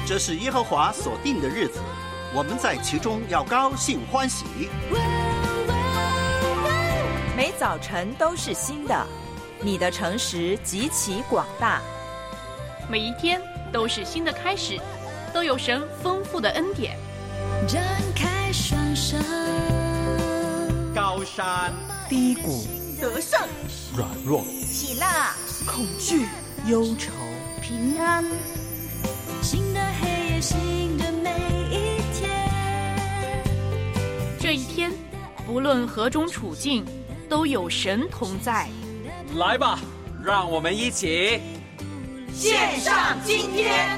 这是耶和华所定的日子，我们在其中要高兴欢喜。 每早晨都是新的，你的诚实极其广大。 每一天都是新的开始，都有神丰富的恩典。 展开双手， 高山低谷， 得胜软弱， 喜乐恐惧忧愁， 平安。 新的黑夜，新的每一天。 这一天，不论何种处境，都有神同在。 来吧，让我们一起献上今天。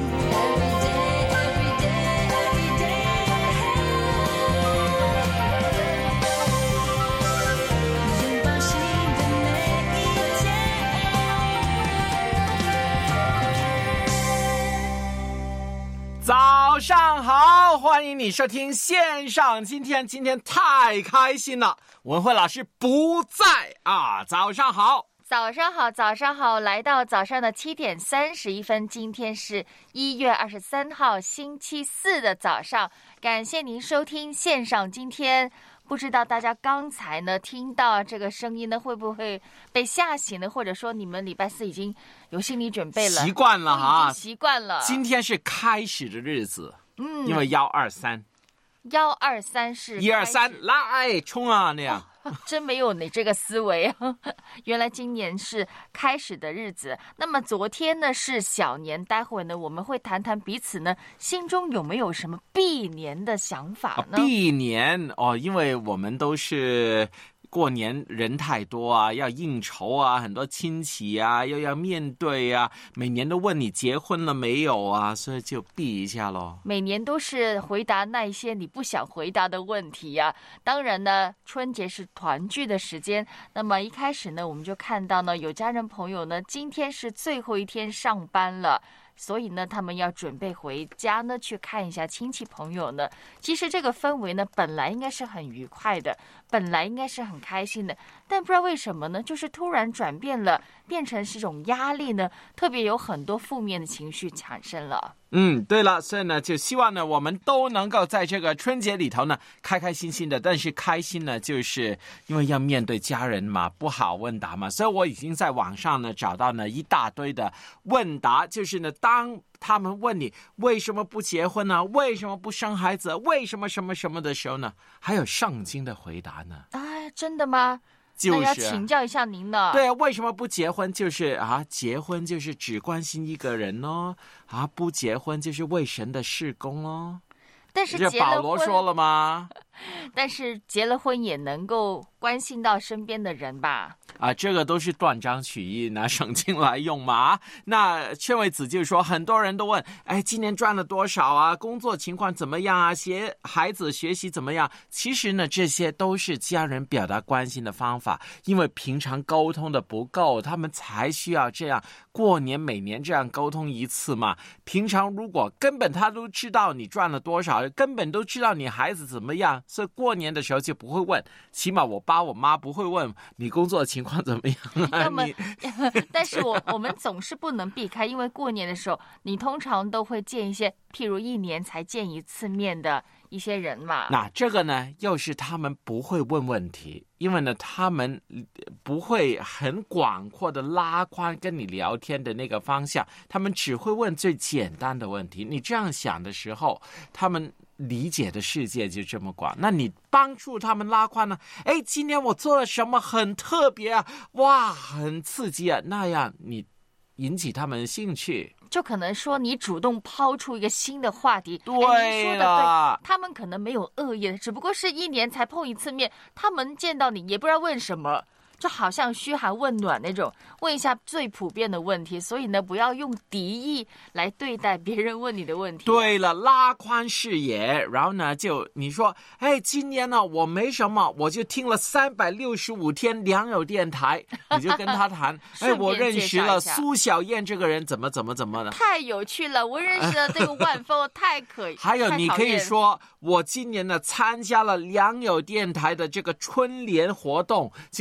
早上好，欢迎你收听线上今天太开心了，文慧老师不在啊，早上好。 早上好，早上好，来到早上的7点31分，今天是1月23号星期四的早上，感谢您收听线上今天。不知道大家刚才呢听到这个声音呢，会不会被吓醒呢？或者说你们礼拜四已经有心理准备了？ 习惯了哈， 已经习惯了。 今天是开始的日子，因为123 是 123来冲啊那样。 真没有你这个思维啊！原来今年是开始的日子。那么昨天呢是小年，待会呢我们会谈谈彼此呢心中有没有什么避年的想法呢？ 避年哦，因为我们都是过年人太多啊，要应酬啊，很多亲戚啊，又要面对啊，每年都问你结婚了没有啊，所以就避一下咯。 每年都是回答那一些你不想回答的问题啊。当然呢，春节是团聚的时间，那么一开始呢，我们就看到呢，有家人朋友呢，今天是最后一天上班了。所以呢，他们要准备回家呢，去看一下亲戚朋友呢。其实这个氛围呢，本来应该是很愉快的，本来应该是很开心的，但不知道为什么呢，就是突然转变了，变成是一种压力呢，特别有很多负面的情绪产生了。 对了，所以呢，就希望呢，我们都能够在这个春节里头呢，开开心心的。但是开心呢，就是因为要面对家人嘛，不好问答嘛，所以我已经在网上呢找到呢一大堆的问答，就是呢，当他们问你为什么不结婚呢？为什么不生孩子？为什么什么什么的时候呢？还有圣经的回答呢？ 哎，真的吗？ 就是那要请教一下您了。 对，为什么不结婚？就是结婚就是只关心一个人哦，不结婚就是为神的事工哦。 但是结了婚，这保罗说了吗？ 但是结了婚也能够关心到身边的人吧？ 这个都是断章取义，拿圣经来用嘛。那劝慰子就说，很多人都问，今年赚了多少啊？工作情况怎么样啊？孩子学习怎么样？其实呢，这些都是家人表达关心的方法，因为平常沟通的不够，他们才需要这样过年每年这样沟通一次嘛。平常如果根本他都知道你赚了多少，根本都知道你孩子怎么样，所以过年的时候就不会问，起码我爸我妈不会问你工作情况怎么样但是我们总是不能避开，因为过年的时候你通常都会见一些譬如1年才见一次面的一些人嘛。 那这个呢又是他们不会问问题，因为呢他们不会很广阔的拉宽跟你聊天的那个方向，他们只会问最简单的问题。你这样想的时候，他们理解的世界就这么广，那你帮助他们拉宽呢？今天我做了什么很特别啊，哇，很刺激啊，那样你引起他们的兴趣， 就可能说你主动抛出一个新的话题。 对了， 他们可能没有恶意的，只不过是1年才碰一次面，他们见到你也不知道问什么，就好像嘘寒问暖那种，问一下最普遍的问题。所以呢，不要用敌意来对待别人问你的问题。 对了，拉宽视野，然后呢，就你说，今年呢我没什么，我就听了365天良友电台，你就跟他谈，我认识了苏小燕这个人，怎么的， 太有趣了，我认识了这个万峰，太可以。 还有你可以说，我今年呢参加了良友电台的这个春联活动，就一起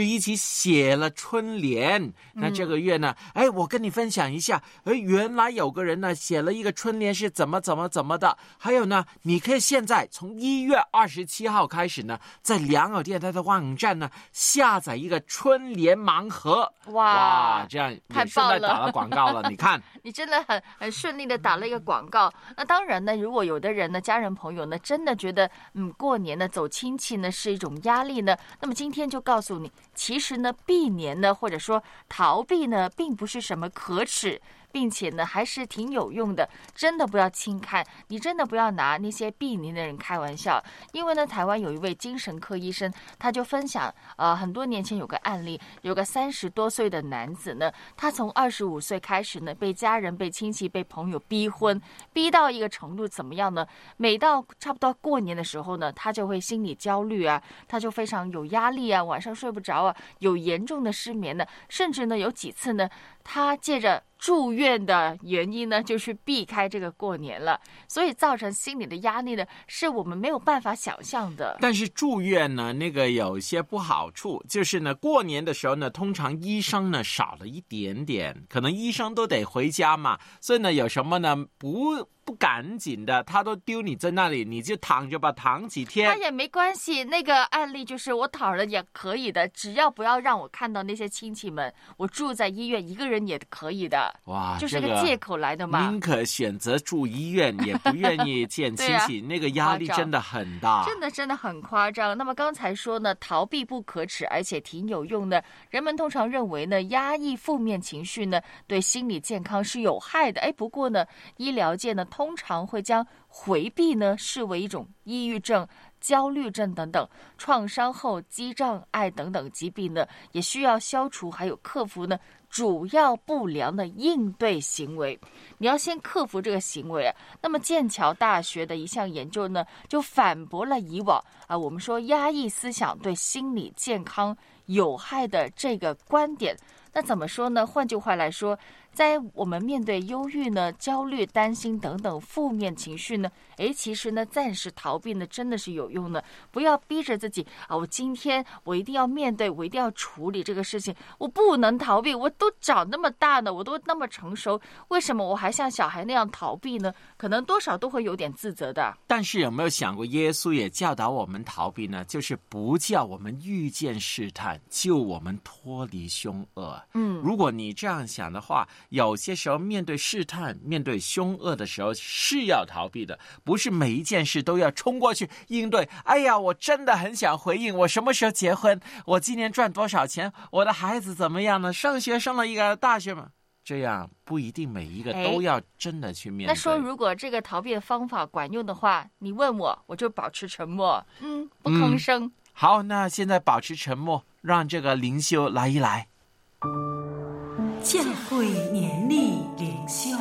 写了春联。那这个月呢，我跟你分享一下，原来有个人呢写了一个春联是怎么的。还有呢，你可以现在从1月27号开始呢，在良友电台的网站呢下载一个春联盲盒。哇，这样也顺带打了广告了。你看， 你真的很顺利的打了一个广告。那当然呢，如果有的人呢，家人朋友呢，真的觉得过年呢走亲戚呢是一种压力呢，那么今天就告诉你，其实呢避年呢，或者说逃避呢，并不是什么可耻，并且呢还是挺有用的。真的不要轻看，你真的不要拿那些避年的人开玩笑。因为呢，台湾有一位精神科医生，他就分享很多年前有个案例，有个30多岁的男子呢，他从25岁开始呢，被家人、被亲戚、被朋友逼婚，逼到一个程度怎么样呢？每到差不多过年的时候呢，他就会心理焦虑啊，他就非常有压力啊，晚上睡不着啊，有严重的失眠呢，甚至呢有几次呢，他借着住院的原因呢，就去避开这个过年了，所以造成心理的压力呢，是我们没有办法想象的。 但是住院呢，那个有一些不好处，就是呢，过年的时候呢，通常医生呢少了一点点，可能医生都得回家嘛，所以呢，有什么呢不赶紧的，他都丢你在那里，你就躺着吧，躺几天。 他也没关系，那个案例就是我躺了也可以的，只要不要让我看到那些亲戚们，我住在医院一个人也可以的。 哇， 就是个借口来的嘛。 宁可选择住医院，也不愿意见亲戚，那个压力真的很大， 真的很夸张。那么刚才说呢，逃避不可耻，而且挺有用的。人们通常认为呢，压抑负面情绪呢，对心理健康是有害的。不过呢，医疗界呢，通常会将回避呢视为一种抑郁症、焦虑症等等创伤后肌障碍等等疾病呢，也需要消除还有克服呢主要不良的应对行为。你要先克服这个行为。那么剑桥大学的一项研究呢，就反驳了以往我们说压抑思想对心理健康有害的这个观点。那怎么说呢？换句话来说，在我们面对忧郁呢、焦虑、担心等等负面情绪呢，其实呢，暂时逃避呢，真的是有用的。不要逼着自己我今天我一定要面对，我一定要处理这个事情，我不能逃避。我都长那么大呢，我都那么成熟，为什么我还像小孩那样逃避呢？可能多少都会有点自责的。 但是有没有想过，耶稣也教导我们逃避呢？就是不叫我们遇见试探，救我们脱离凶恶。如果你这样想的话，有些时候面对试探、面对凶恶的时候是要逃避的，不是每一件事都要冲过去应对。我真的很想回应，我什么时候结婚？我今年赚多少钱？我的孩子怎么样呢？上学上了一个大学吗？这样不一定每一个都要真的去面对。 那说如果这个逃避的方法管用的话，你问我就保持沉默，不吭声。 好，那现在保持沉默，让这个灵修来一来。 教会年历灵修，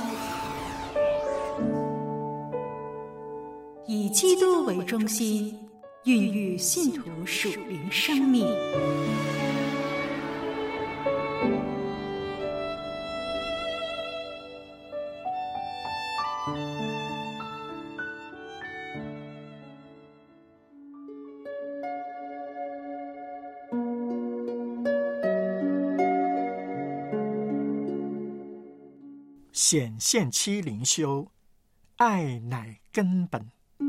以基督为中心，孕育信徒属灵生命。 显现期灵修，爱乃根本。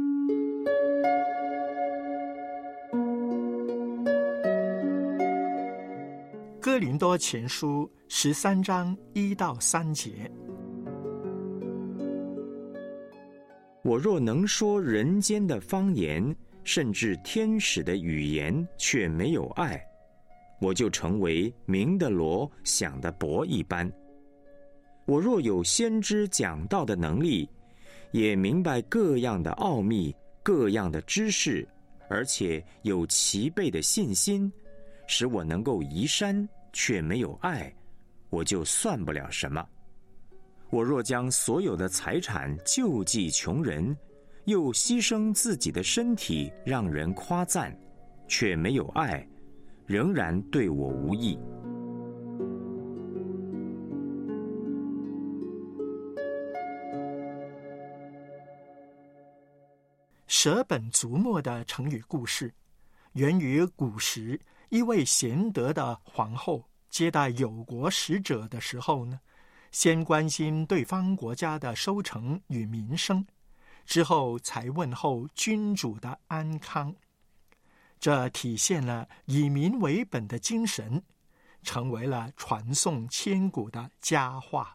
哥林多前书13章1到3节。 我若能说人间的方言，甚至天使的语言，却没有爱，我就成为鸣的锣，响的钹一般。我若有先知讲道的能力，也明白各样的奥秘、各样的知识，而且有齐备的信心，使我能够移山，却没有爱，我就算不了什么。我若将所有的财产救济穷人，又牺牲自己的身体让人夸赞，却没有爱，仍然对我无益。 舍本逐末的成语故事，源于古时一位贤德的皇后接待有国使者的时候呢，先关心对方国家的收成与民生，之后才问候君主的安康。这体现了以民为本的精神，成为了传颂千古的佳话。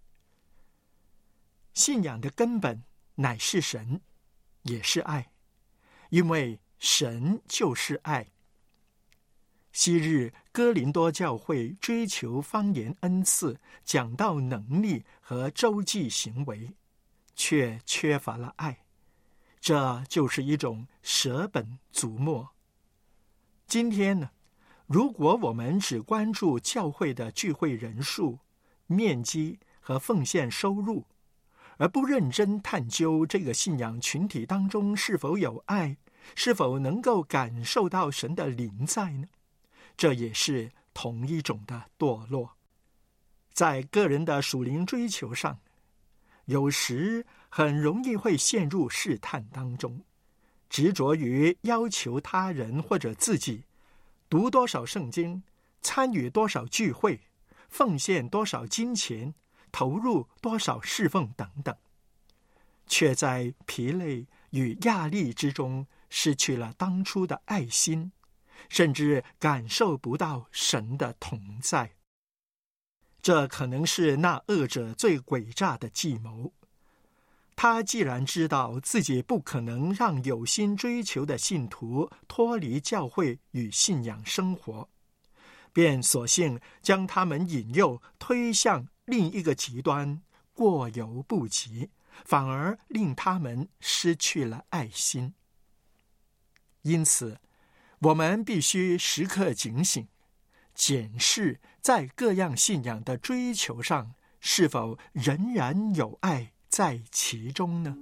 信仰的根本乃是神，也是爱，因为神就是爱。昔日哥林多教会追求方言恩赐、讲道能力和周济行为，却缺乏了爱，这就是一种舍本逐末。今天呢，如果我们只关注教会的聚会人数、面积和奉献收入，而不认真探究这个信仰群体当中是否有爱，是否能够感受到神的临在呢？这也是同一种的堕落。在个人的属灵追求上，有时很容易会陷入试探当中，执着于要求他人或者自己读多少圣经，参与多少聚会，奉献多少金钱，投入多少侍奉等等，却在疲累与压力之中失去了当初的爱心，甚至感受不到神的同在。这可能是那恶者最诡诈的计谋。他既然知道自己不可能让有心追求的信徒脱离教会与信仰生活，便索性将他们引诱推向另一个极端，过犹不及，反而令他们失去了爱心。因此，我们必须时刻警醒，检视在各样信仰的追求上，是否仍然有爱在其中呢？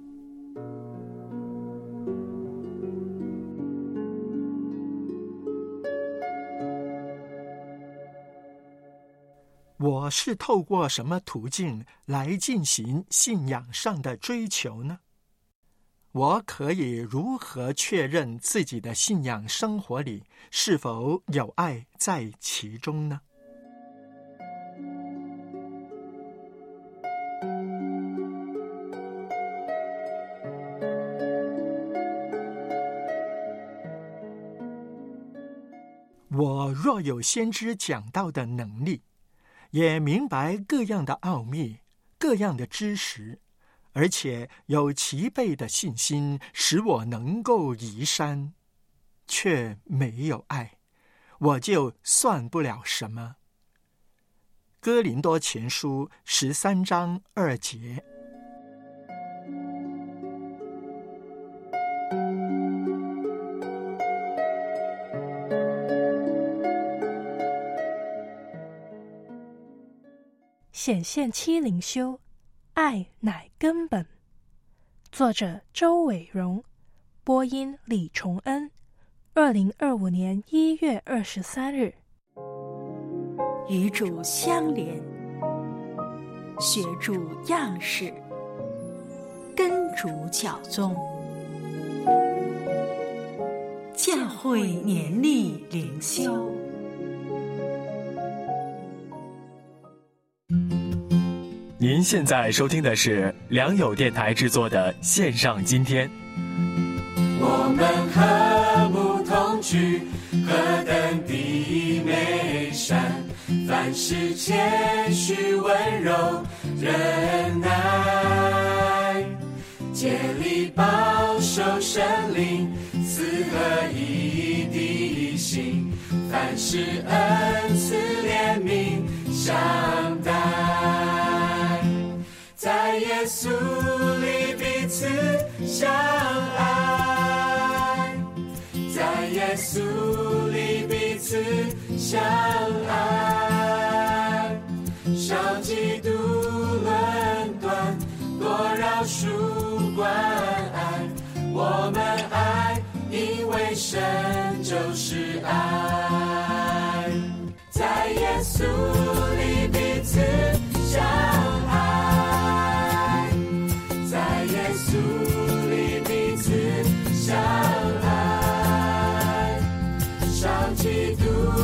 我是透过什么途径来进行信仰上的追求呢？我可以如何确认自己的信仰生活里是否有爱在其中呢？我若有先知讲道的能力，也明白各样的奥秘、各样的知识，而且有齐备的信心，使我能够移山，却没有爱，我就算不了什么。哥林多前书13章2节。 显现七灵修，爱乃根本。作者周伟荣，播音李崇恩。2025年1月23日。 与主相连，学主样式，跟主教宗。教会年历灵修。 您现在收听的是良友电台制作的线上今天。 我们和睦同居，何等的美善！凡事谦虚温柔忍耐，竭力保守圣灵赐合一的心，凡事恩赐怜悯相待，在耶稣里彼此相爱，在耶稣里彼此相爱，少嫉妒论断，多饶恕关爱，我们爱，因为神就是爱，在耶稣里彼此相爱，在耶稣里彼此相爱，少嫉妒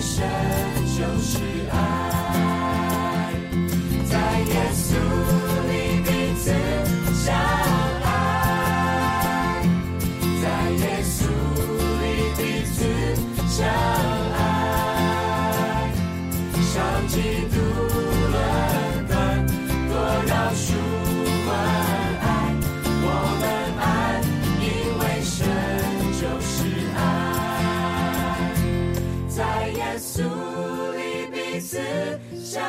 神就是爱，在耶稣里彼此相爱，在耶稣里彼此相爱，上基督论断，多饶恕我爱，我们爱，因为神就是爱，在耶稣里彼此相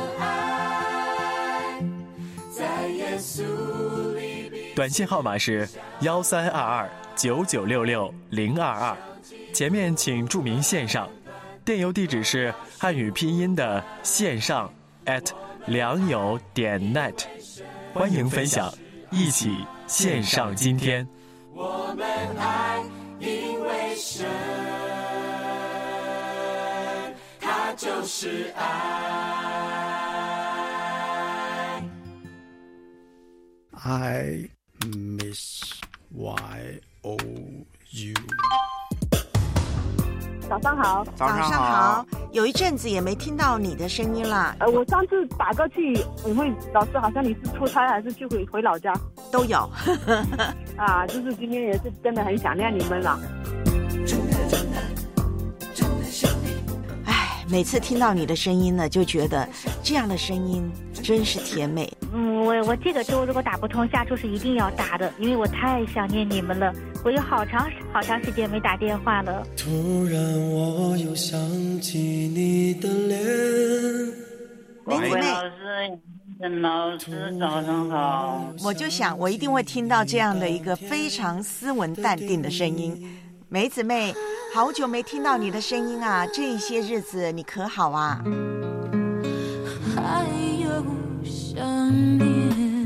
爱，在耶稣里彼此。 短信号码是13229966-022，前面请注明线上，电邮地址是汉语拼音的线上@良友.net，欢迎分享，一起线上今天。 我们爱，因为神他就是爱。 I miss YOU。 早上好， 早上好。有一阵子也没听到你的声音啦。 我上次打过去，我会老师好像你是出差还是去回老家？ 都有。 啊，就是今天也是真的很想念你们了。 哎，每次听到你的声音呢，就觉得这样的声音真是甜美。 我这个周如果打不通，下周是一定要打的，因为我太想念你们了。我有好长时间没打电话了。 突然我又想起你的脸。 林子妹， 老师早上好。 我就想我一定会听到这样的一个非常斯文淡定的声音。梅子妹，好久没听到你的声音啊，这些日子你可好啊？ 还有想念。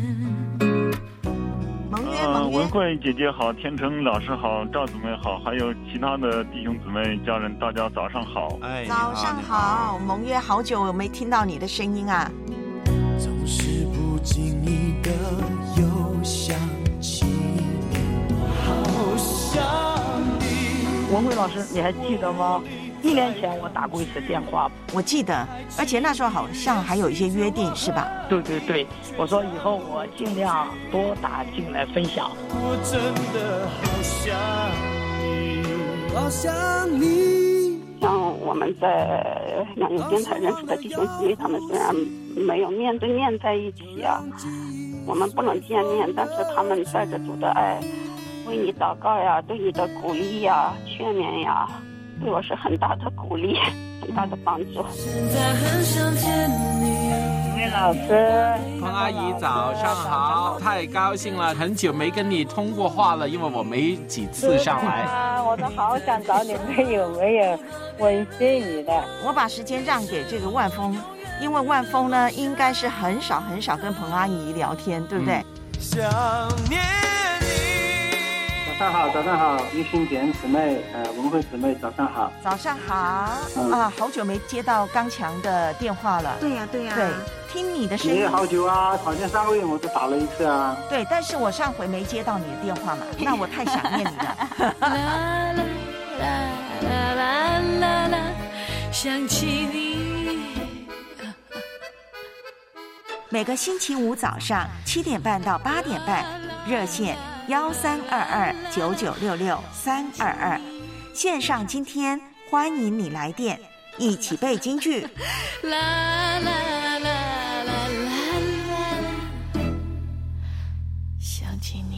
文慧姐姐好，天成老师好，赵姊妹好，还有其他的弟兄姊妹家人，大家早上好。 早上好，蒙月好久没听到你的声音啊。 总是不经意的又想起你，好想你。 文慧老师，你还记得吗？1年前我打过一次电话， 我记得，而且那时候好像还有一些约定，是吧？ 对，我说以后我尽量多打进来分享。 我真的好想你，好想你。 像我们在良友电台认识的弟兄姊妹，他们虽然没有面对面在一起啊，我们不能见面，但是他们带着主的爱，为你祷告呀，对你的鼓励呀、劝勉呀，对我是很大的鼓励，很大的帮助。 现在很想见你。 老师， 彭阿姨早上好，太高兴了，很久没跟你通过话了，因为我没几次上来。 我都好想找你，没有微信你的。 我把时间让给这个万峰，因为万峰呢应该是很少跟彭阿姨聊天，对不对？ 想念你。 早上好，于心简姊妹，文慧姊妹，早上好。 早上好啊，好久没接到刚强的电话了。对呀，对，听你的声音。 也好久啊，好像上个月我都打了一次啊。 对，但是我上回没接到你的电话嘛，那我太想念你了。 啦啦啦啦啦啦，想起你。 每个星期五早上7点半到8点半，热线13229966-322，线上今天欢迎你来电，一起背京剧。 啦啦啦啦啦啦，想起你。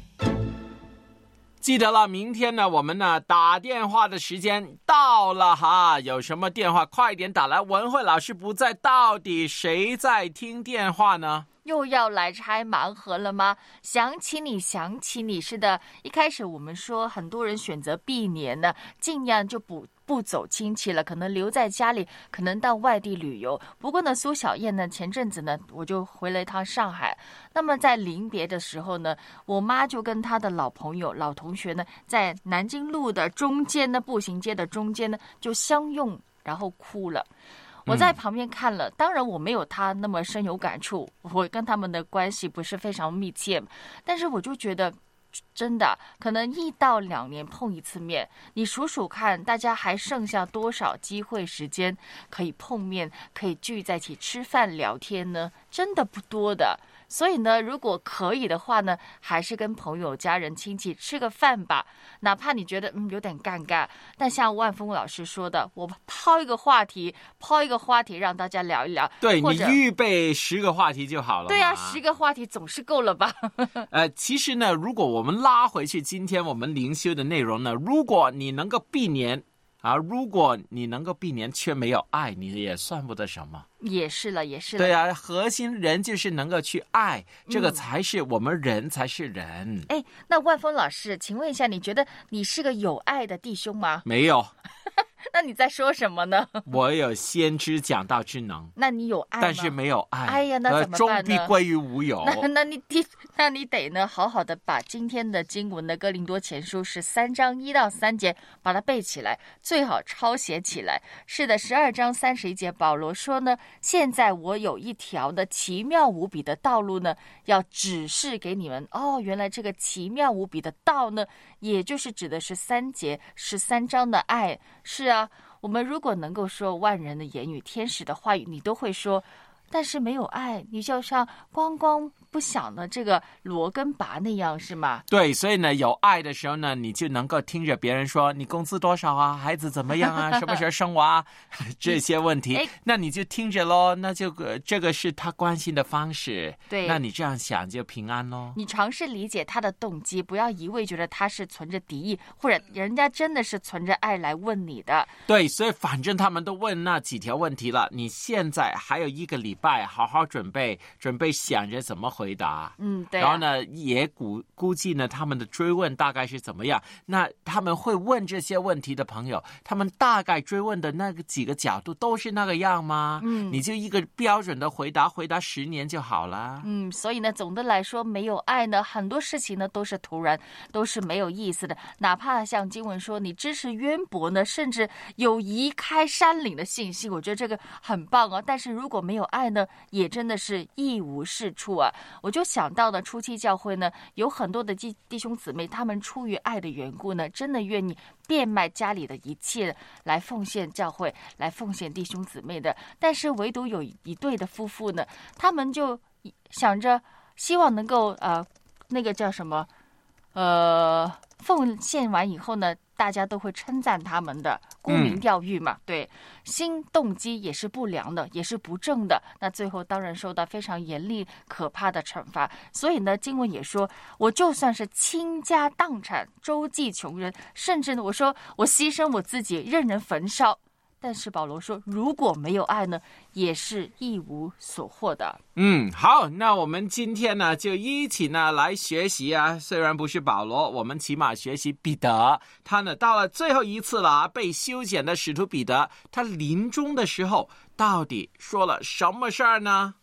记得了，明天呢，我们呢打电话的时间到了哈，有什么电话快点打来。文慧老师不在，到底谁在听电话呢？ 又要来拆盲盒了吗？想起你，是的。一开始我们说很多人选择避年呢，尽量就不走亲戚了，可能留在家里，可能到外地旅游。不过呢，苏小燕呢，前阵子呢，我就回了一趟上海。那么在临别的时候呢，我妈就跟她的老朋友、老同学呢，在南京路的中间呢，步行街的中间呢，就相拥，然后哭了。我在旁边看了，当然我没有他那么深有感触，我跟他们的关系不是非常密切，但是我就觉得真的可能1到2年碰一次面，你数数看，大家还剩下多少机会时间可以碰面，可以聚在一起吃饭聊天呢？真的不多的。所以呢，如果可以的话呢，还是跟朋友、家人、亲戚吃个饭吧。哪怕你觉得有点尴尬，但像万峰老师说的，我抛一个话题，让大家聊一聊。 对，你预备10个话题就好了。 对啊，10个话题总是够了吧？ 其实呢，如果我们拉回去今天我们灵修的内容呢，如果你能够避免却没有爱，你也算不得什么。 也是了。 对啊，核心人就是能够去爱，这个才是我们人才是人。 那万峰老师，请问一下，你觉得你是个有爱的弟兄吗？ 没有。 那你在说什么呢？ 我有先知讲道之能。 那你有爱吗？ 但是没有爱。 哎呀，那怎么办呢？ 终必归于无有。 那你得呢，好好的把今天的经文的哥林多前书13章1到3节把它背起来，最好抄写起来。是的，12章31节保罗说呢，现在我有一条的奇妙无比的道路呢，要指示给你们。原来这个奇妙无比的道呢，也就是指的是13章的爱。是啊，我们如果能够说万人的言语、天使的话语，你都会说，但是没有爱，你就像光不响的这个罗根拔那样，是吗？ 对，所以呢，有爱的时候呢，你就能够听着别人说你工资多少啊，孩子怎么样啊，什么时候生娃啊，这些问题，那你就听着咯，那就这个是他关心的方式。 对， 那你这样想就平安咯。 你尝试理解他的动机，不要一味觉得他是存着敌意，或者人家真的是存着爱来问你的。 对，所以反正他们都问那几条问题了，你现在还有1个礼拜，好好准备想着怎么回答。 对啊。 然后呢，也估计呢，他们的追问大概是怎么样。那他们会问这些问题的朋友，他们大概追问的那个几个角度都是那个样吗？你就一个标准的回答10年就好了。 所以呢，总的来说，没有爱呢，很多事情呢都是突然，都是没有意思的。哪怕像经文说，你知识渊博呢，甚至有移开山岭的信息，我觉得这个很棒啊。但是如果没有爱呢，也真的是一无是处啊。我就想到呢，初期教会呢，有很多的弟兄姊妹，他们出于爱的缘故呢，真的愿意变卖家里的一切来奉献教会，来奉献弟兄姊妹的。但是唯独有一对的夫妇呢，他们就想着希望能够那个叫什么奉献完以后呢，大家都会称赞他们的，沽名钓誉嘛。对，新动机也是不良的，也是不正的。那最后当然受到非常严厉可怕的惩罚。所以呢，经文也说，我就算是倾家荡产，周济穷人，甚至呢，我说我牺牲我自己，任人焚烧。但是保罗说，如果没有爱呢，也是一无所获的。 好，那我们今天呢，就一起呢来学习啊。虽然不是保罗，我们起码学习彼得。他呢到了最后一次了，被修剪的使徒彼得，他临终的时候到底说了什么事儿呢？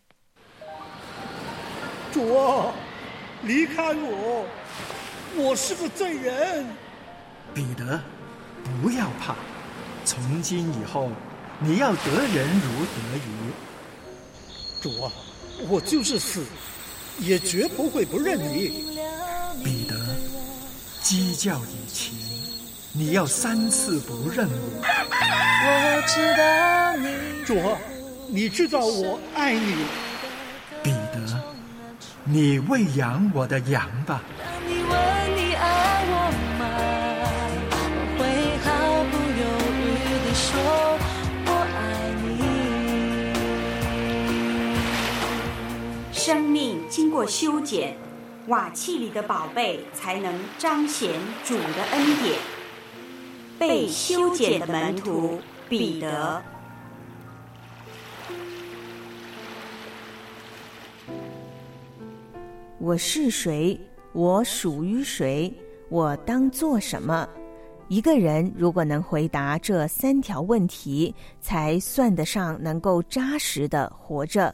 主啊，离开我，我是个罪人。 彼得，不要怕。从今以后，你要得人如得鱼。 主啊，我就是死，也绝不会不认你。 彼得，鸡叫以前，你要3次不认我。 我知道你。 主啊，你知道我爱你。 彼得，你喂养我的羊吧。 当你问你爱我吗？我会毫不犹豫地说我爱你。生命经过修剪，瓦器里的宝贝才能彰显主的恩典。被修剪的门徒彼得。 我是谁？我属于谁？我当做什么？一个人如果能回答这3条问题，才算得上能够扎实地活着。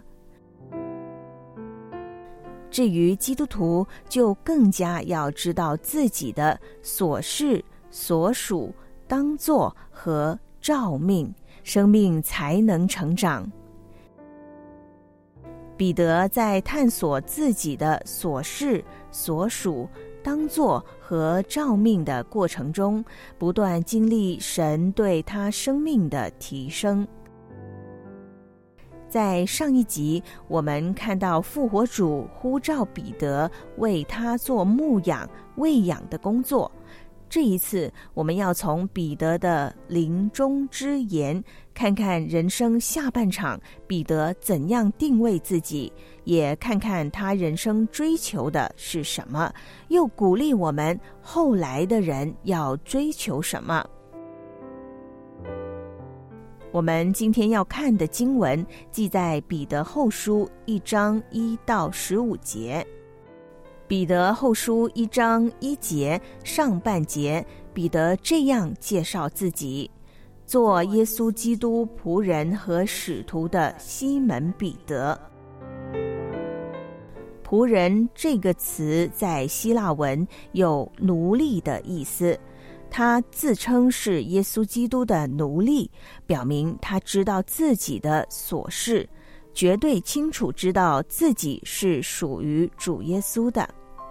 至于基督徒，就更加要知道自己的所是、所属、当做和召命，生命才能成长。彼得在探索自己的所是、所属、 当作和照命的过程中，不断经历神对他生命的提升。在上一集，我们看到复活主呼召彼得为他做牧养、喂养的工作。这一次，我们要从彼得的临终之言，看看人生下半场彼得怎样定位自己，也看看他人生追求的是什么，又鼓励我们后来的人要追求什么。我们今天要看的经文记在彼得后书1章1到15节。彼得后书1章1节上半节，彼得这样介绍自己：做耶稣基督仆人和使徒的西门彼得。仆人这个词在希腊文有奴隶的意思，他自称是耶稣基督的奴隶，表明他知道自己的所事，绝对清楚知道自己是属于主耶稣的。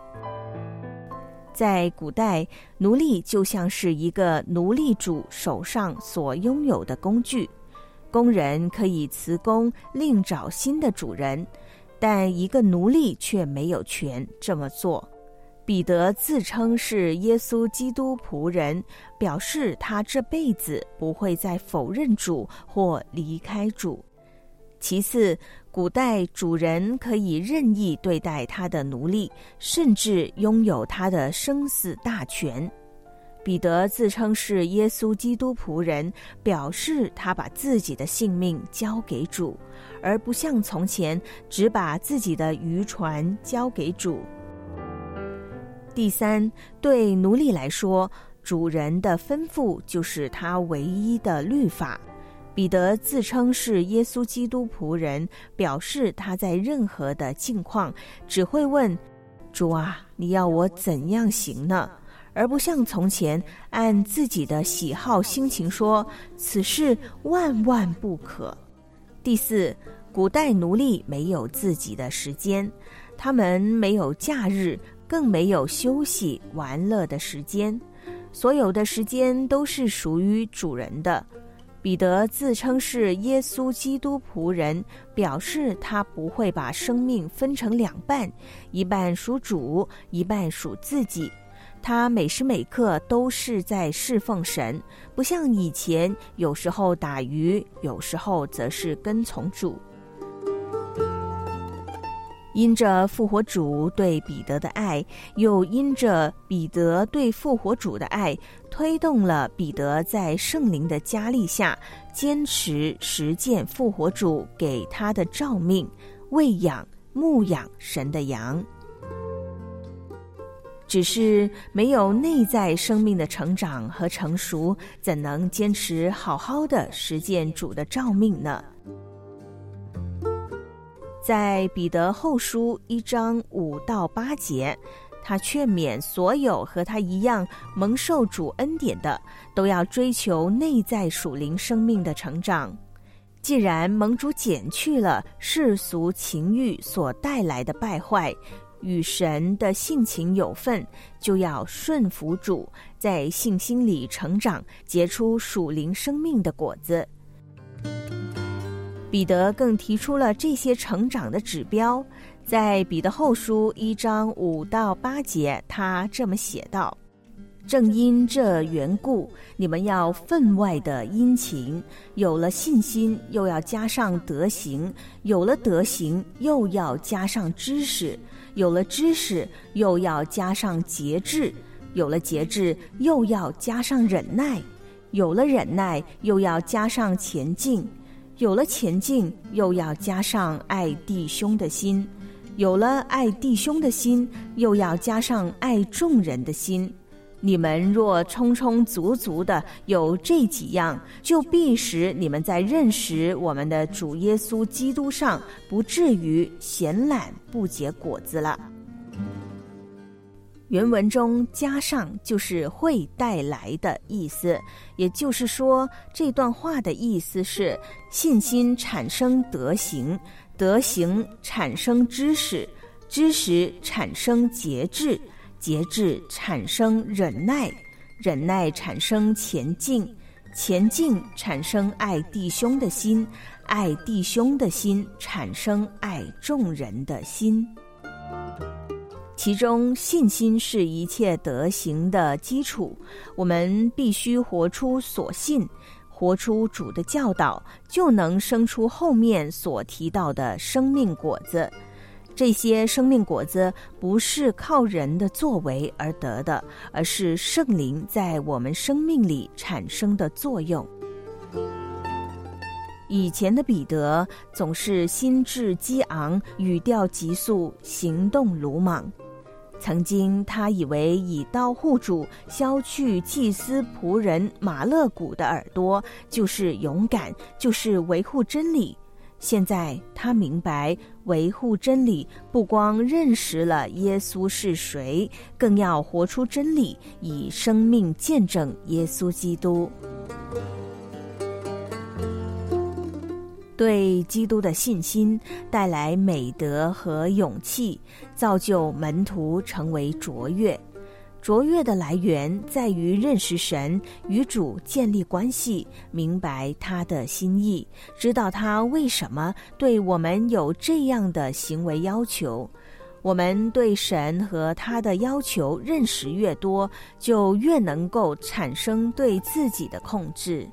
在古代，奴隶就像是一个奴隶主手上所拥有的工具，工人可以辞工另找新的主人，但一个奴隶却没有权这么做。彼得自称是耶稣基督仆人，表示他这辈子不会再否认主或离开主。其次，古代主人可以任意对待他的奴隶，甚至拥有他的生死大权。彼得自称是耶稣基督仆人，表示他把自己的性命交给主，而不像从前只把自己的渔船交给主。第三，对奴隶来说，主人的吩咐就是他唯一的律法。彼得自称是耶稣基督仆人，表示他在任何的境况只会问主啊，你要我怎样行呢？而不像从前按自己的喜好心情说此事万万不可。第四，古代奴隶没有自己的时间，他们没有假日，更没有休息玩乐的时间，所有的时间都是属于主人的。彼得自称是耶稣基督仆人，表示他不会把生命分成两半，一半属主，一半属自己。他每时每刻都是在侍奉神，不像以前有时候打鱼，有时候则是跟从主。因着复活主对彼得的爱，又因着彼得对复活主的爱，推动了彼得在圣灵的加力下，坚持实践复活主给他的召命，喂养、牧养神的羊。只是没有内在生命的成长和成熟，怎能坚持好好的实践主的召命呢？在彼得后书1章5到8节，他劝勉所有和他一样蒙受主恩典的，都要追求内在属灵生命的成长。既然蒙主减去了世俗情欲所带来的败坏，与神的性情有份，就要顺服主，在信心里成长，结出属灵生命的果子。彼得更提出了这些成长的指标，在彼得后书1章5到8节，他这么写道：正因这缘故，你们要分外的殷勤，有了信心，又要加上德行；有了德行，又要加上知识；有了知识，又要加上节制；有了节制，又要加上忍耐；有了忍耐，又要加上前进；有了前进，又要加上爱弟兄的心；有了爱弟兄的心，又要加上爱众人的心。你们若充充足足的有这几样，就必使你们在认识我们的主耶稣基督上，不至于闲懒不结果子了。原文中加上就是会带来的意思，也就是说，这段话的意思是信心产生德行，德行产生知识，知识产生节制， 节制产生忍耐，忍耐产生前进，前进产生爱弟兄的心，爱弟兄的心产生爱众人的心。其中信心是一切德行的基础，我们必须活出所信，活出主的教导，就能生出后面所提到的生命果子。这些生命果子不是靠人的作为而得的，而是圣灵在我们生命里产生的作用。以前的彼得总是心智激昂，语调急速，行动鲁莽。曾经他以为以刀护主，削去祭司仆人马勒古的耳朵，就是勇敢，就是维护真理。现在他明白，维护真理不光认识了耶稣是谁，更要活出真理，以生命见证耶稣基督。对基督的信心带来美德和勇气，造就门徒成为卓越。卓越的来源在于认识神，与主建立关系，明白他的心意，知道他为什么对我们有这样的行为要求。我们对神和他的要求认识越多，就越能够产生对自己的控制。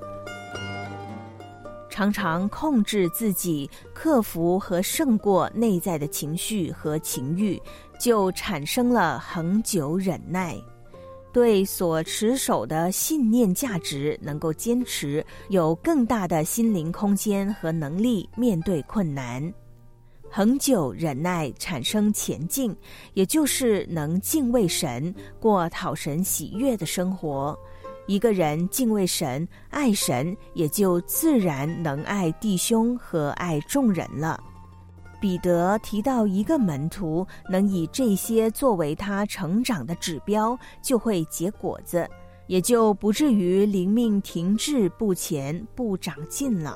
常常控制自己，克服和胜过内在的情绪和情欲，就产生了恒久忍耐。对所持守的信念价值能够坚持，有更大的心灵空间和能力面对困难。恒久忍耐产生前进，也就是能敬畏神，过讨神喜悦的生活。一个人敬畏神，爱神，也就自然能爱弟兄和爱众人了。彼得提到一个门徒能以这些作为他成长的指标，就会结果子，也就不至于灵命停滞不前，不长进了。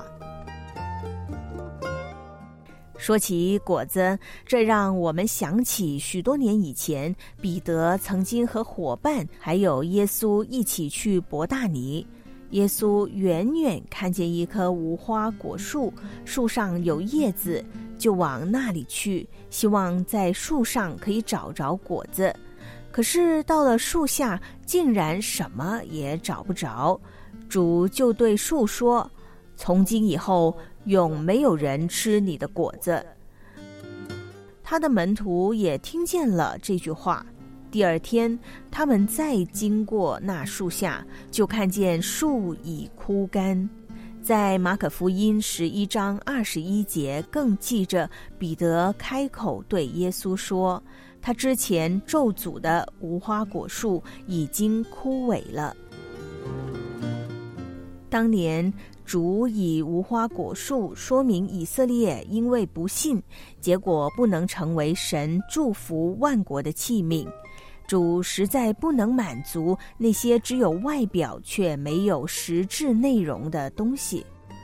说起果子，这让我们想起许多年以前，彼得曾经和伙伴还有耶稣一起去伯大尼。耶稣远远看见一棵无花果树，树上有叶子，就往那里去，希望在树上可以找着果子。可是到了树下，竟然什么也找不着。主就对树说：“从今以后，永没有人吃你的果子。”他的门徒也听见了这句话。第二天，他们再经过那树下，就看见树已枯干。在马可福音11章21节更记着，彼得开口对耶稣说，他之前咒诅的无花果树已经枯萎了。当年主以无花果树说明以色列因为不信，结果不能成为神祝福万国的器皿。主实在不能满足那些只有外表却没有实质内容的东西。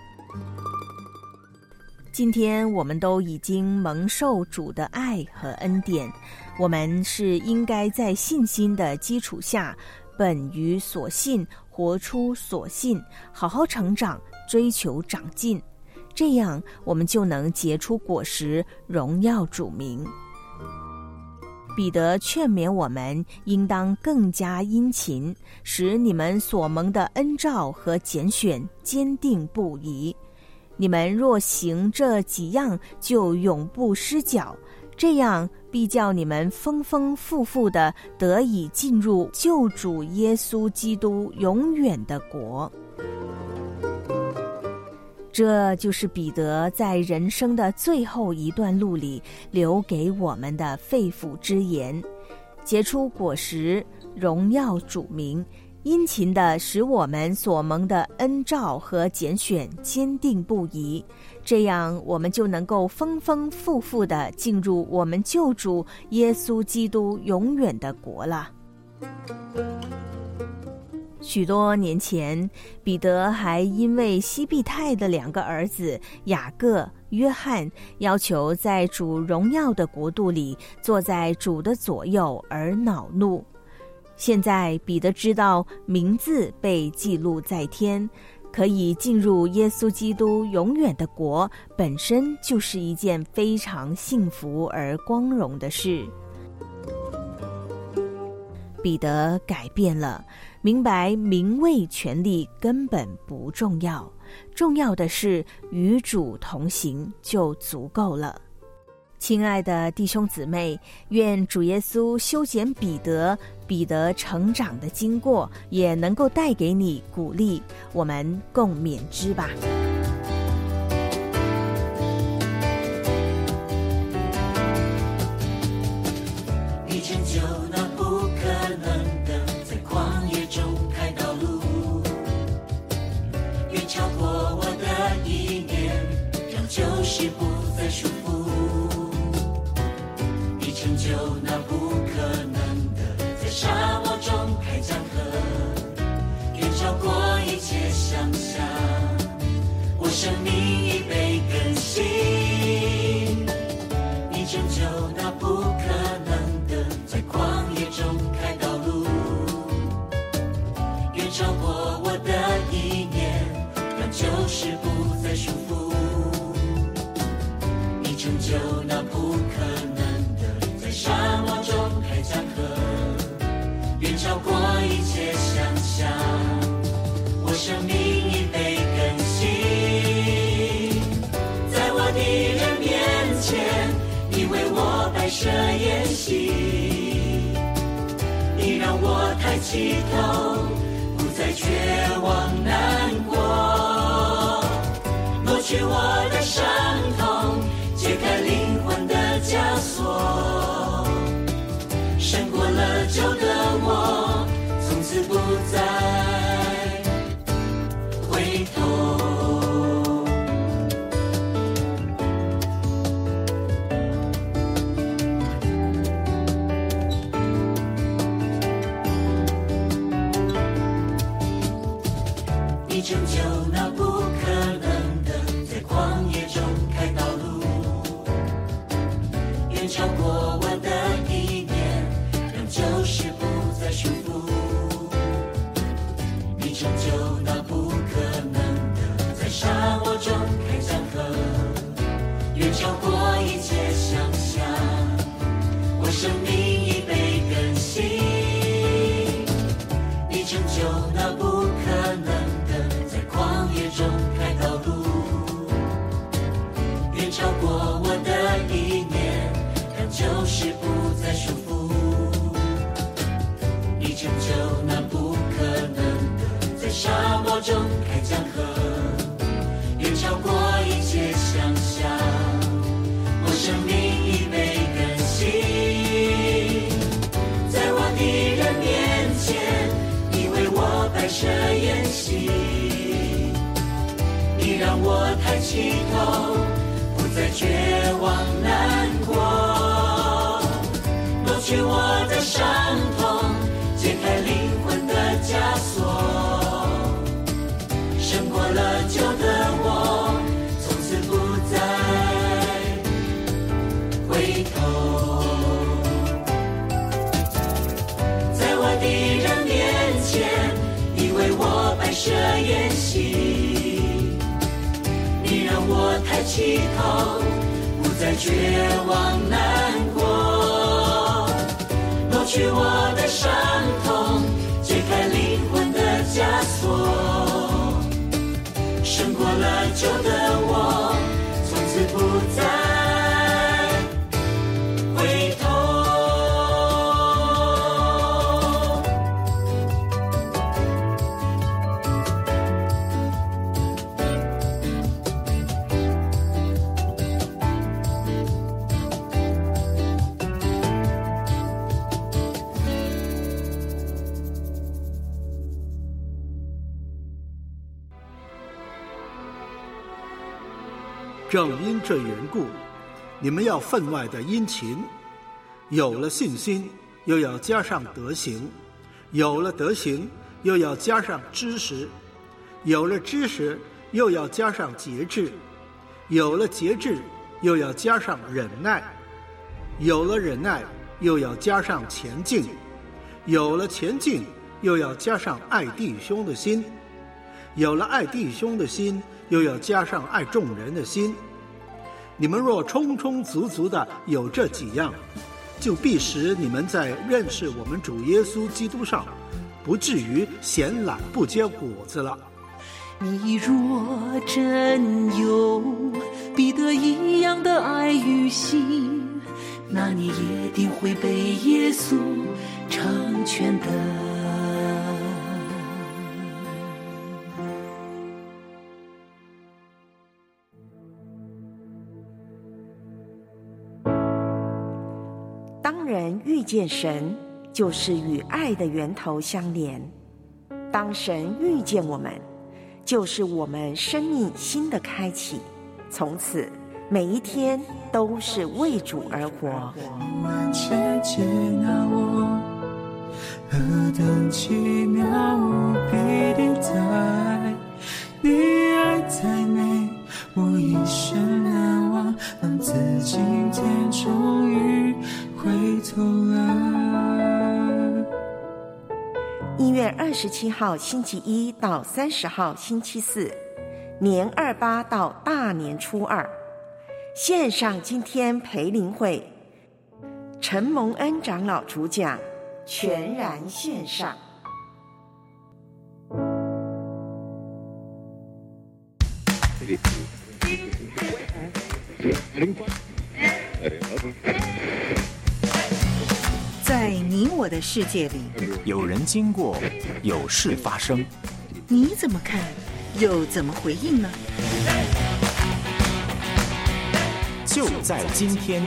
今天我们都已经蒙受主的爱和恩典，我们是应该在信心的基础下，本于所信，活出所信，好好成长，追求长进，这样我们就能结出果实，荣耀主名。彼得劝勉我们应当更加殷勤，使你们所蒙的恩召和拣选坚定不移。你们若行这几样，就永不失脚，这样必叫你们丰丰富富的得以进入救主耶稣基督永远的国。这就是彼得在人生的最后一段路里留给我们的肺腑之言，结出果实，荣耀主名，殷勤地使我们所蒙的恩召和拣选坚定不移，这样我们就能够丰丰富富地进入我们救主耶稣基督永远的国了。 许多年前，彼得还因为西庇太的2个儿子雅各、约翰要求在主荣耀的国度里坐在主的左右而恼怒。现在彼得知道名字被记录在天，可以进入耶稣基督永远的国，本身就是一件非常幸福而光荣的事。彼得改变了，明白名位权力根本不重要，重要的是与主同行就足够了。亲爱的弟兄姊妹，愿主耶稣修剪彼得成长的经过，也能够带给你鼓励，我们共勉之吧。 你成就那不可能的，在旷野中开道路，远超过我的意念，让旧事不再束缚。你成就那不可能的，在沙漠中开江河，远超过一切想象。我生命已被更新，你成就那不可能的，在旷野中开道路，远超过我的意念，让旧事不再束缚。你成就那不可能的，在沙漠中开江河，远超过一切想象。我生命已被更新，在我敌人面前，你为我摆设筵席，你让我抬起头，不再绝望难过，抹去我的伤痛，解开灵魂的枷锁，胜过了旧的我，从此不再回头。你成就那不可能的，在旷野中开道路，远超过我的意念，让旧事不再束缚。你成就那不可能的，在沙漠中开江河，远超过一切想象。我生命已被更新，你成就那不可能的，在旷野中开道路，远超过我的意念，让旧事不再束缚。你成就那不可能的，在沙漠中开江河，远超过一切想象。我生命已被更新，在我敌人面前，你为我摆设筵席，你让我抬起头，不再绝望难过，抹去我的伤痛，解开灵魂的枷锁，胜过了旧的我，从此不再回头。在我敌人面前，你为我摆设筵席，你让我抬起头，不再绝望难过，抹去我的伤痛，解开灵魂的枷锁，胜过了旧的我，从此不再回头。 正因这缘故，你们要分外的殷勤，有了信心，又要加上德行；有了德行， 又要加上知识；有了知识，又要加上节制；有了节制，又要加上忍耐；有了忍耐，又要加上前进；有了前进，又要加上爱弟兄的心；有了爱弟兄的心，又要加上爱众人的心。你们若充充足足的有这几样，就必使你们在认识我们主耶稣基督上，不至于闲懒不结果子了。 你若真有彼得一样的爱与心，那你一定会被耶稣成全的。 当人遇见神，就是与爱的源头相连；当神遇见我们，就是我们生命新的开启。从此每一天都是为主而活。 完全接纳我，何等奇妙无比的爱，你爱太美，我一生难忘，让自己今天终于回头了。 1月27号星期一到30号星期四，年28到大年初2，线上今天培灵会，陈蒙恩长老主讲，全然线上。 在你我的世界里， 有人经过，有事发生， 你怎么看，又怎么回应呢？ 就在今天，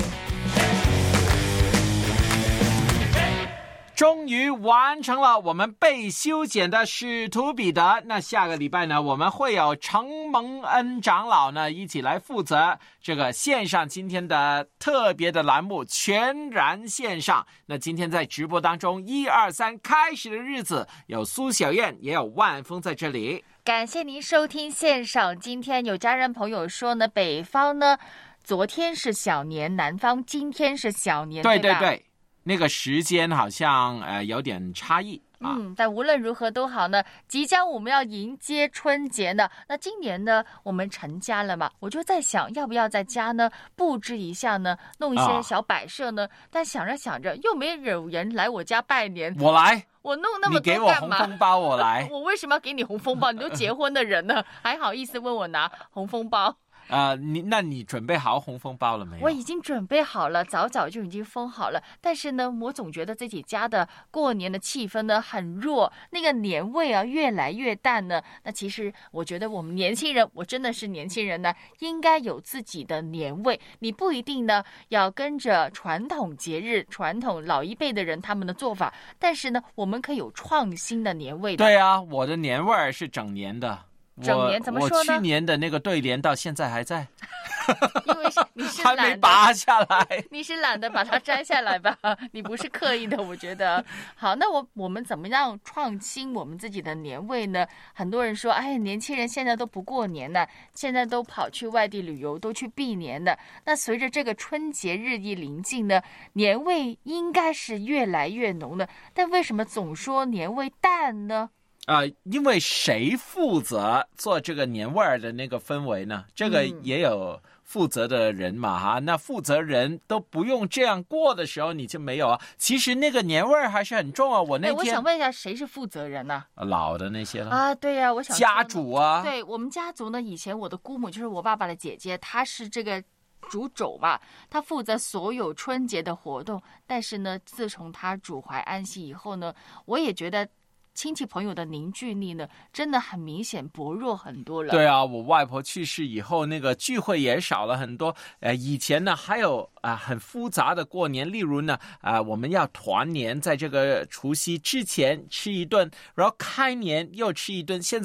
终于完成了我们被修剪的使徒彼得。那下个礼拜呢，我们会有陈蒙恩长老呢一起来负责这个线上今天的特别的栏目，全然线上。那今天在直播当中1、2、3开始的日子，有苏小燕，也有万峰在这里。 感谢您收听线上。今天有家人朋友说呢，北方呢昨天是小年，南方今天是小年， 对对吧？ 对，那个时间好像有点差异啊。 但无论如何都好呢，即将我们要迎接春节呢。那今年呢，我们成家了嘛，我就在想，要不要在家呢布置一下呢，弄一些小摆设呢？但想着想着，又没有人来我家拜年， 我来。 我弄那么多干嘛？ 你给我红封包，我来。 我为什么要给你红封包？你都结婚的人了，还好意思问我拿红封包？ 那你准备好红封包了没有？ 我已经准备好了，早早就已经封好了。但是呢，我总觉得自己家的过年的气氛呢很弱，那个年味啊越来越淡呢。那其实我觉得我们年轻人，我真的是年轻人呢，应该有自己的年味。你不一定呢要跟着传统节日、传统老一辈的人他们的做法，但是呢，我们可以有创新的年味的。 对啊，我的年味儿是整年的。 整年怎么说呢？ 我去年的那个对联到现在还在， 因为你是还没拔下来。 你是懒得把它摘下来吧？你不是刻意的，我觉得。好，那我们怎么样创新我们自己的年味呢？很多人说，哎，年轻人现在都不过年了，现在都跑去外地旅游，都去避年了。那随着这个春节日益临近呢，年味应该是越来越浓的。但为什么总说年味淡呢？ 因为谁负责做这个年味儿的那个氛围呢？这个也有负责的人嘛，哈。那负责人都不用这样过的时候，你就没有啊。其实那个年味儿还是很重啊。我想问一下，谁是负责人呢？ 老的那些了啊，对呀，我想家主啊。 对，我们家族呢，以前我的姑母就是我爸爸的姐姐，她是这个主肘吧，她负责所有春节的活动。但是呢，自从她主怀安息以后呢，我也觉得亲戚朋友的凝聚力呢，真的很明显薄弱很多了。 对啊，我外婆去世以后，那个聚会也少了很多。以前呢还有很复杂的过年，例如呢我们要团年，在这个除夕之前吃一顿，然后开年又吃一顿。现在呢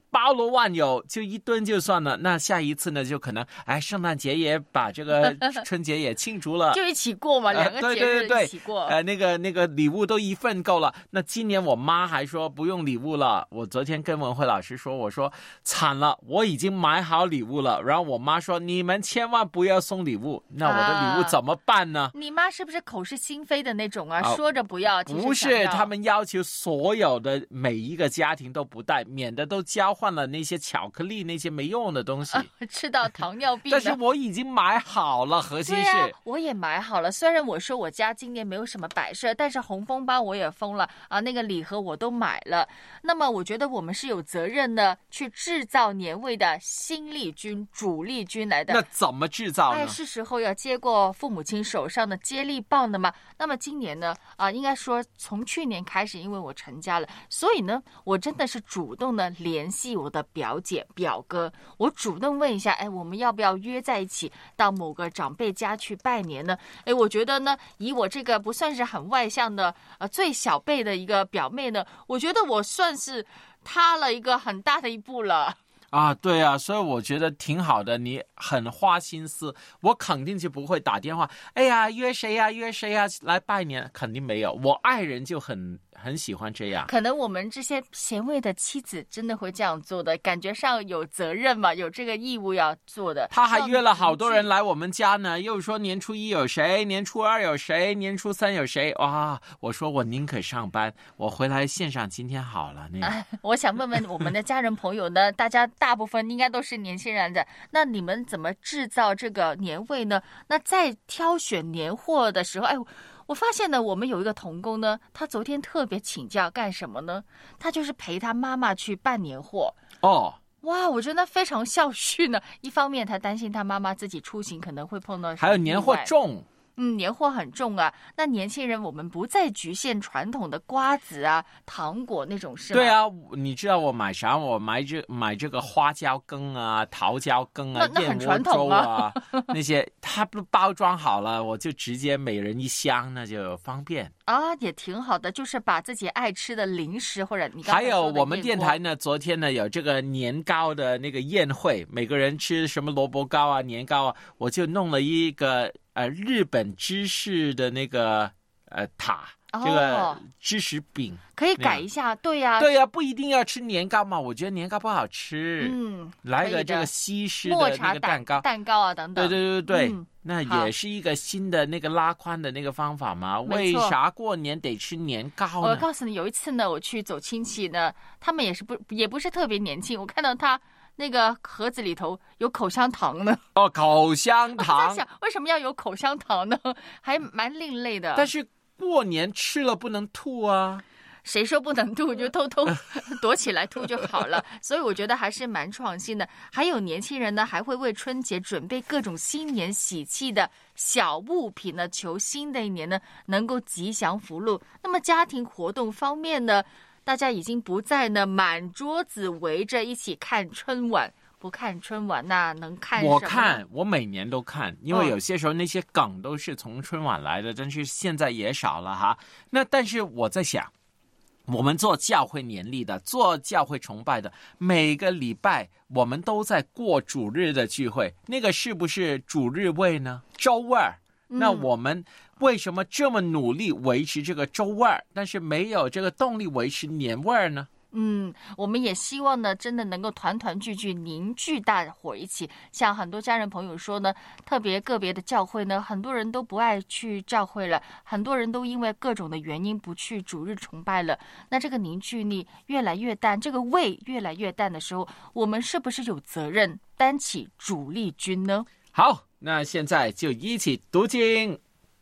包罗万有，就一顿就算了。那下一次呢，就可能圣诞节也把这个春节也庆祝了， 就一起过嘛，两个节日一起过。 那个礼物都一份够了。那今年我妈还说不用礼物了。我昨天跟文慧老师说，我说惨了，我已经买好礼物了。然后我妈说你们千万不要送礼物。那我的礼物怎么办呢？ 你妈是不是口是心非的那种啊？说着不要， 不是，他们要求所有的每一个家庭都不带，免得都交换了那些巧克力那些没用的东西， 吃到糖尿病。 但是我已经买好了，核心是我也买好了。虽然我说我家今年没有什么摆设，但是红封包我也封了啊，那个礼盒我都买了。那么我觉得我们是有责任呢，去制造年味的新力军、主力军来的。 那怎么制造呢？ 是时候要接过父母亲手上的接力棒的嘛。那么今年呢，应该说从去年开始，因为我成家了，所以呢，我真的是主动的联系我的表姐表哥，我主动问一下，我们要不要约在一起到某个长辈家去拜年呢？我觉得呢，以我这个不算是很外向的最小辈的一个表妹呢，我觉得我算是踏了一个很大的一步了。 对啊，所以我觉得挺好的，你很花心思，我肯定就不会打电话，约谁呀来拜年，肯定没有。我爱人就很喜欢这样。 可能我们这些贤惠的妻子真的会这样做的，感觉上有责任嘛，有这个义务要做的。 他还约了好多人来我们家呢，又说年初一有谁，年初二有谁，年初三有谁。哇，我说我宁可上班，我回来线上今天好了。 我想问问我们的家人朋友呢，大家大部分应该都是年轻人的，那你们怎么制造这个年味呢？那在挑选年货的时候，我发现呢，我们有一个同工呢，他昨天特别请假干什么呢？他就是陪他妈妈去办年货。哇，我觉得非常孝顺呢。一方面他担心他妈妈自己出行可能会碰到， 还有年货重。 年货很重啊。那年轻人我们不再局限传统的瓜子啊、糖果那种是吗？ 对啊，你知道我买啥？我买这个花椒羹啊、桃胶羹啊、燕窝粥啊那些，它不包装好了，我就直接每人一箱，那就方便也挺好的。就是把自己爱吃的零食或者你刚才还有我们电台呢，昨天呢有这个年糕的那个宴会，每个人吃什么萝卜糕啊、年糕啊，我就弄了一个日本芝士的那个塔，这个芝士饼可以改一下。对呀， 不一定要吃年糕嘛，我觉得年糕不好吃。来个这个西式的那个蛋糕啊等等。 对，那也是一个新的那个拉宽的那个方法嘛。为啥过年得吃年糕呢？ 我告诉你，有一次呢，我去走亲戚呢，他们也不是特别年轻，我看到他那个盒子里头有口香糖呢。 口香糖。 我在想为什么要有口香糖呢？还蛮另类的。 但是过年吃了不能吐啊。 谁说不能吐，就偷偷躲起来吐就好了。所以我觉得还是蛮创新的。还有年轻人呢，还会为春节准备各种新年喜气的小物品呢，求新的一年呢能够吉祥福禄。那么家庭活动方面呢，大家已经不再呢满桌子围着一起看春晚。不看春晚那能看什么？ 我每年都看，因为有些时候那些梗都是从春晚来的，但是现在也少了哈。那但是我在想，我们做教会年历的，做教会崇拜的，每个礼拜我们都在过主日的聚会，那个是不是主日味呢？周二。那我们为什么这么努力维持这个周二，但是没有这个动力维持年味儿呢？ 我们也希望呢，真的能够团团聚聚，凝聚大伙一起。像很多家人朋友说呢，特别个别的教会呢，很多人都不爱去教会了，很多人都因为各种的原因不去主日崇拜了。那这个凝聚力越来越淡，这个味越来越淡的时候，我们是不是有责任担起主力军呢？ 好，那现在就一起读经。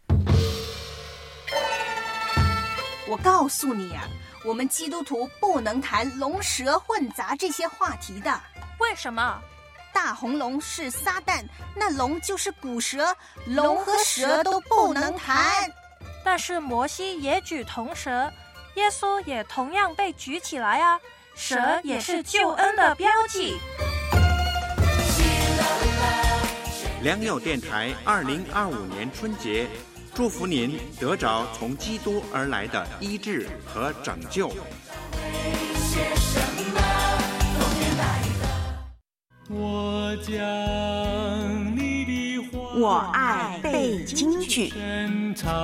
我告诉你啊，我们基督徒不能谈龙蛇混杂这些话题的。 为什么？ 大红龙是撒旦，那龙就是古蛇，龙和蛇都不能谈。 但是摩西也举铜蛇，耶稣也同样被举起来啊，蛇也是救恩的标记。 良友电台2025年春节，祝福您得着从基督而来的医治和拯救。为些什么风云我将你的话我爱背京剧深藏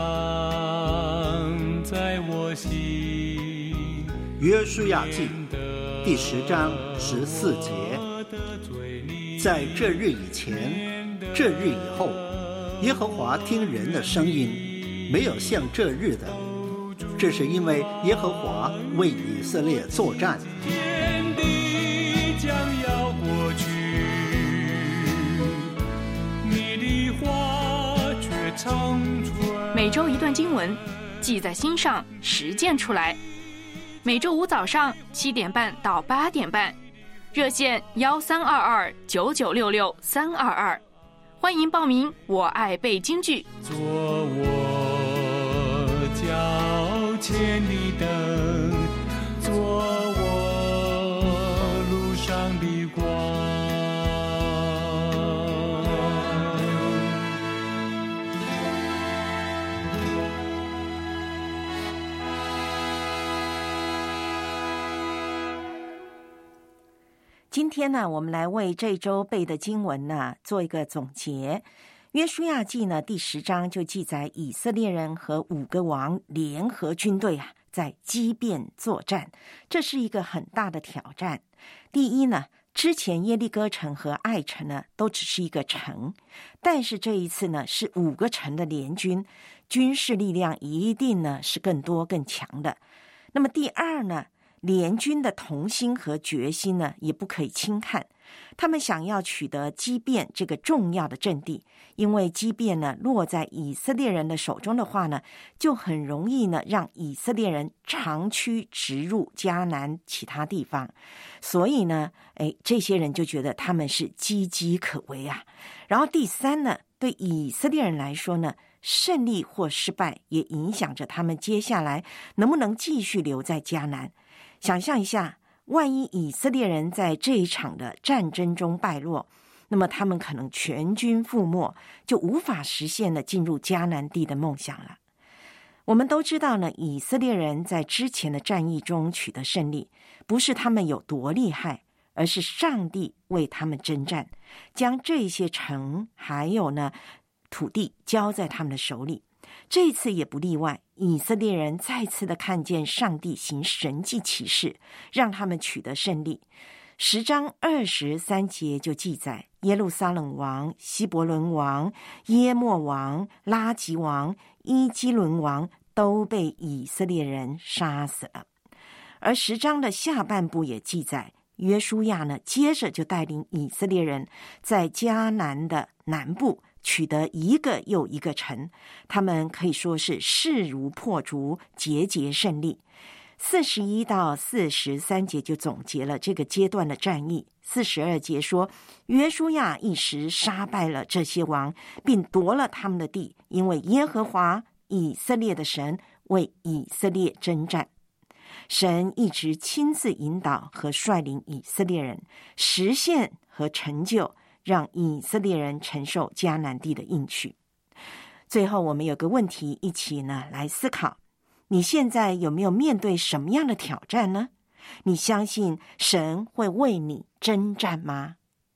在我心。 约书亚记第10章14节，在这日以前，这日以后，耶和华听人的声音，没有像这日的。这是因为耶和华为以色列作战。 天地将要过去，你的话却长存。 每周一段经文，记在心上，实践出来。每周五早上7点半到8点半，热线13229966-322，欢迎报名。我爱背京剧， 做我脚前的灯，做我路上的光。 今天呢，我们来为这周背的经文呢做一个总结。约书亚记呢第10章就记载以色列人和5个王联合军队在基遍作战，这是一个很大的挑战。第一呢，之前耶利哥城和爱城呢都只是一个城，但是这一次呢是5个城的联军，军事力量一定呢是更多更强的。那么第二呢，联军的同心和决心呢也不可以轻看，他们想要取得基遍这个重要的阵地，因为基遍呢落在以色列人的手中的话呢，就很容易呢让以色列人长驱直入迦南其他地方，所以呢这些人就觉得他们是岌岌可危啊。然后第三呢，对以色列人来说呢，胜利或失败也影响着他们接下来能不能继续留在迦南。想象一下，万一以色列人在这一场的战争中败落，那么他们可能全军覆没，就无法实现了进入迦南地的梦想了。我们都知道呢，以色列人在之前的战役中取得胜利，不是他们有多厉害，而是上帝为他们征战，将这些城还有呢土地交在他们的手里。这一次也不例外，以色列人再次的看见上帝行神迹奇事，让他们取得胜利。10章23节就记载，耶路撒冷王、希伯伦王、耶末王、拉吉王、伊基伦王都被以色列人杀死了。而10章的下半部也记载，约书亚呢接着就带领以色列人在迦南的南部取得一个又一个城，他们可以说是势如破竹，节节胜利。41到43节就总结了这个阶段的战役。42节说，约书亚一时杀败了这些王，并夺了他们的地，因为耶和华以色列的神为以色列征战。神一直亲自引导和率领以色列人，实现和成就让以色列人承受迦南地的应许。最后我们有个问题一起呢来思考，你现在有没有面对什么样的挑战呢？你相信神会为你征战吗？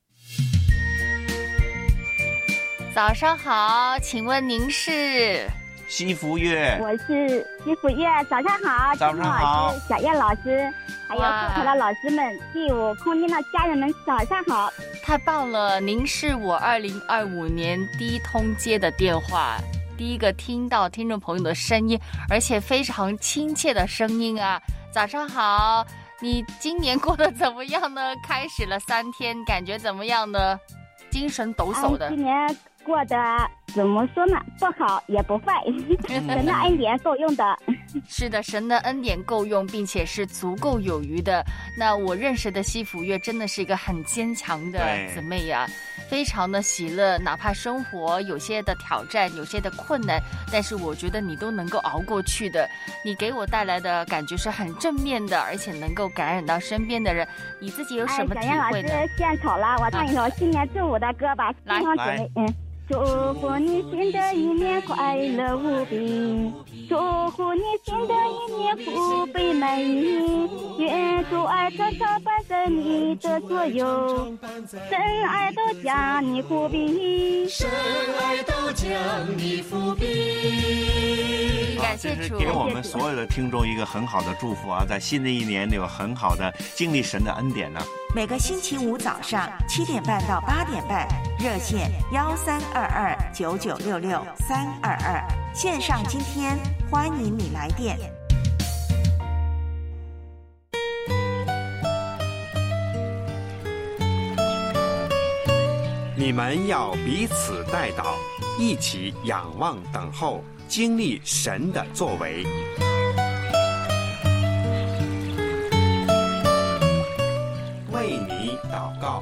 早上好，请问您是？ 西福月， 我是西福月，早上好， 早上好， 小叶老师，还有课堂的老师们，第5空间的家人们，早上好。 太棒了，您是我2025年第一通接的电话，第一个听到听众朋友的声音，而且非常亲切的声音啊。早上好，你今年过得怎么样呢？开始了3天，感觉怎么样呢？精神抖擞的。 今年过得怎么说呢？不好也不坏，神的恩典够用的。 是的，神的恩典够用，并且是足够有余的。那我认识的西福月真的是一个很坚强的姊妹呀，非常的喜乐，哪怕生活有些的挑战，有些的困难，但是我觉得你都能够熬过去的。你给我带来的感觉是很正面的，而且能够感染到身边的人。你自己有什么体会呢？ 小燕老师献丑了，我唱一首新年祝福的歌吧。 来， 祝福你新的一年快乐无比，祝福你新的一年福杯满溢，愿主爱常常伴在你的左右，神爱都将你扶庇， 神爱都将你扶庇。 感谢主， 给我们所有的听众一个很好的祝福啊，在新的一年有很好的经历神的恩典呢。 每个星期五早上7点半到8点半，热线13229966-322，线上今天欢迎你来电。 你们要彼此代祷，一起仰望等候，经历神的作为。为你祷告。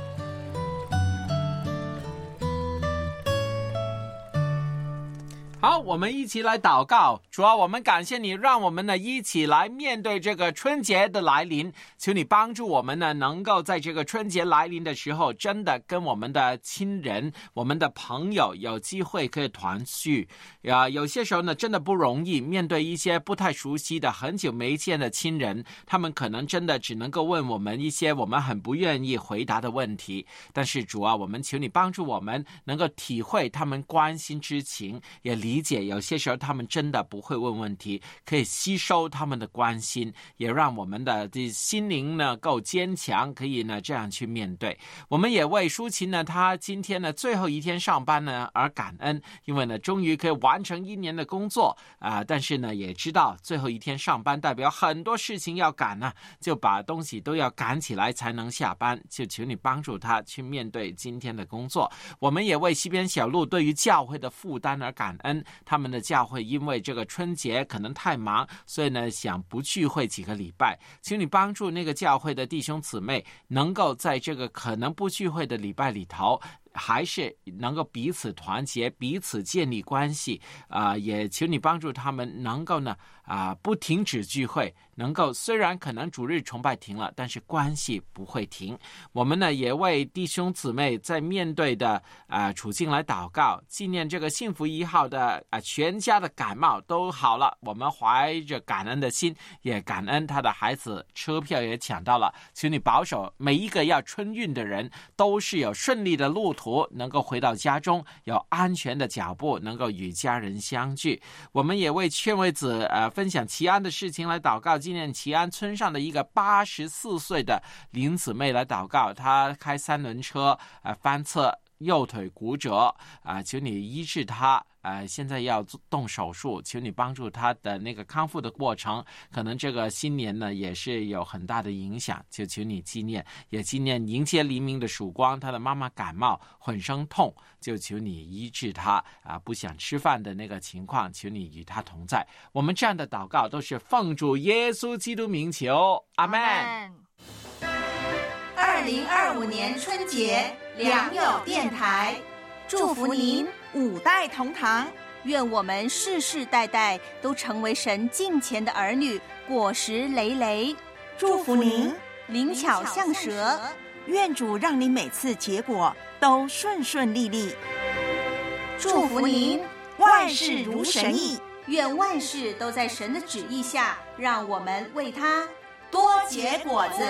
好，我们一起来祷告。主啊，我们感谢你，让我们呢一起来面对这个春节的来临。求你帮助我们呢，能够在这个春节来临的时候，真的跟我们的亲人、我们的朋友有机会可以团聚。有些时候呢，真的不容易面对一些不太熟悉的、很久没见的亲人，他们可能真的只能够问我们一些我们很不愿意回答的问题。但是主啊，我们求你帮助我们，能够体会他们关心之情，也理解有些时候他们真的不会问问题，可以吸收他们的关心，也让我们的心灵呢够坚强，可以呢这样去面对。我们也为舒琴呢，他今天呢最后一天上班呢而感恩，因为呢终于可以完成1年的工作但是呢也知道最后一天上班代表很多事情要赶呢，就把东西都要赶起来才能下班，就求你帮助他去面对今天的工作。我们也为西边小路对于教会的负担而感恩，他们的教会因为这个春节可能太忙，所以呢想不聚会几个礼拜，请你帮助那个教会的弟兄姊妹能够在这个可能不聚会的礼拜里头，还是能够彼此团结，彼此建立关系也求你帮助他们能够呢不停止聚会，能够虽然可能主日崇拜停了，但是关系不会停。我们呢也为弟兄姊妹在面对的处境来祷告，纪念这个幸福1号的全家的感冒都好了，我们怀着感恩的心，也感恩他的孩子车票也抢到了，求你保守每一个要春运的人都是有顺利的路途，能够回到家中，有安全的脚步，能够与家人相聚。我们也为劝慰子分享齐安的事情来祷告，纪念齐安村上的一个84岁的林姊妹来祷告，她开3轮车翻侧右腿骨折求你医治她现在要动手术，求你帮助他的那个康复的过程，可能这个新年呢也是有很大的影响，就求你纪念，也纪念迎接黎明的曙光，他的妈妈感冒浑身痛，就求你医治他不想吃饭的那个情况，求你与他同在。我们这样的祷告都是奉主耶稣基督名求，阿们。 2025年春节良友电台祝福您 5代同堂， 愿我们世世代代都成为神敬虔的儿女，果实累累。 祝福您灵巧像蛇， 愿主让你每次结果都顺顺利利。 祝福您万事如神意， 愿万事都在神的旨意下，让我们为他多结果子。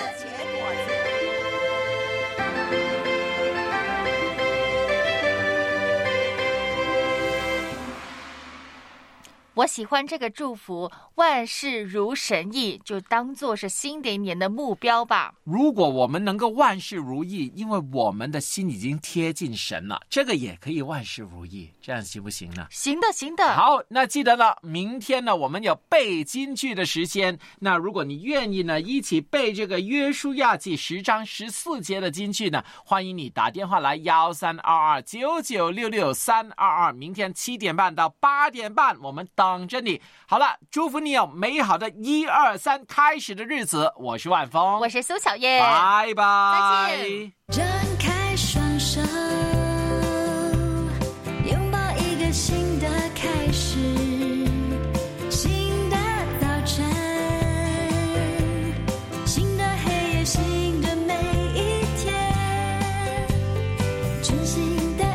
我喜欢这个祝福，万事如神意，就当作是新的一年的目标吧。 如果我们能够万事如意，因为我们的心已经贴近神了，这个也可以万事如意，这样行不行呢？ 行的，行的。 好，那记得了，明天呢我们有背金句的时间，那如果你愿意呢一起背这个约书亚记10章14节的金句呢，欢迎你打电话来13229966-322，明天7点半到8点半我们等着你。好了，祝福你有美好的1、2、3开始的日子。我是万峰， 我是苏小叶， 拜拜， 再见。 张开双手，拥抱一个新的开始，新的早晨，新的黑夜，新的每一天，全新的